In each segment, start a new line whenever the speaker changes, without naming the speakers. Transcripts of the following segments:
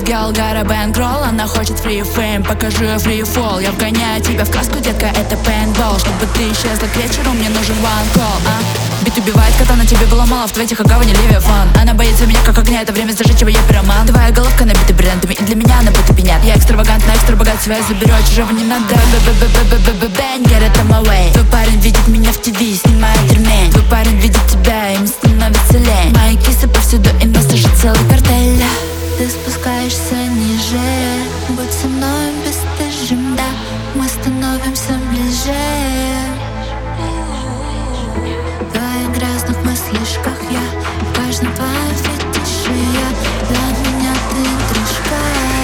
girl, got a bankroll. Она хочет free fame, покажу ей free fall. Я вгоняю тебя в краску, детка, это paintball. Чтобы ты исчезла к вечеру, мне нужен one call, Бит убивает, кота на тебе было мало. В твоих гавани Левиафан. Она боится меня как огня, это время зажечь его, я пироман. Твоя головка набита брендами, и для меня она будто пенят. Я экстравагантна, экстра богат, связь заберу, чужого не надо. Bang, get it on my way. Твой парень видит меня в ТВ, снимает ремень. Твой парень видит тебя, им становится лень. Мои кисы повсюду, и нас даже целый картель.
Ты спускаешься ниже, будь со мной бесстыжим, да. Мы становимся ближе. В твоих грязных мыслишках я, в каждом твоем фетише я. Для меня ты интрижка.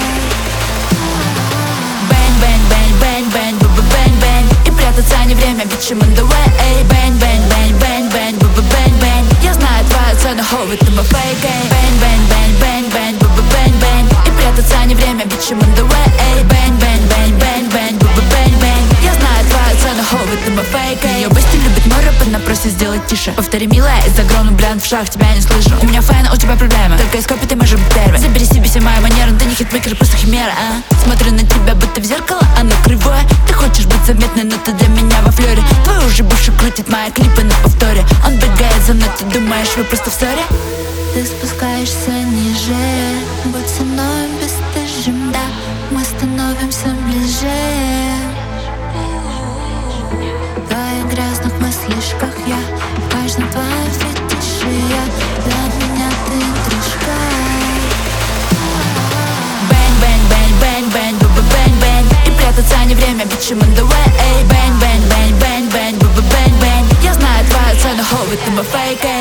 Bang, bang, bang, bang, bang, bang, bang. И прятаться не время, bitch, I'm on the way. Bang, bang, bang, bang, bang, bang, bang. Я знаю твою цену, hold it to my fake. Bang, bang, bang, bang, bang, bang, bang. И прятаться не время, bitch, I'm on the way. Bang, bang, bang, bang, bang, bang, bang. Я знаю твою цену, hold it to my fake. Ее бысти любит мой рэп, она просит сделать тише. Повтори, милая, из-за огромный бренд в шаг, тебя не слышу. У меня фэн, у тебя проблемы, только из копии ты можешь быть первой. Забери себе все мои манеры, ты не хитмейкер, просто химера, Смотрю на тебя, будто в зеркало, оно кривое. Ты хочешь быть заметной, но ты для меня во флёре. Твой уже бывший крутит мои клипы на повторе. Он бегает за мной, ты думаешь, вы просто в ссоре?
Ты спускаешься ниже, будь со мной бесстыжим, да. Мы становимся ближе. В твоих грязных мыслишках я, в каждом твоем фетише я. Для меня ты интрижка.
Bang, bang, bang, bang, bang, bang, bang. И прятаться не время, bitch, I'm on the way. Bang, bang, bang, bang, bang, bang, bang. Я знаю твою цену, hold it to my fake.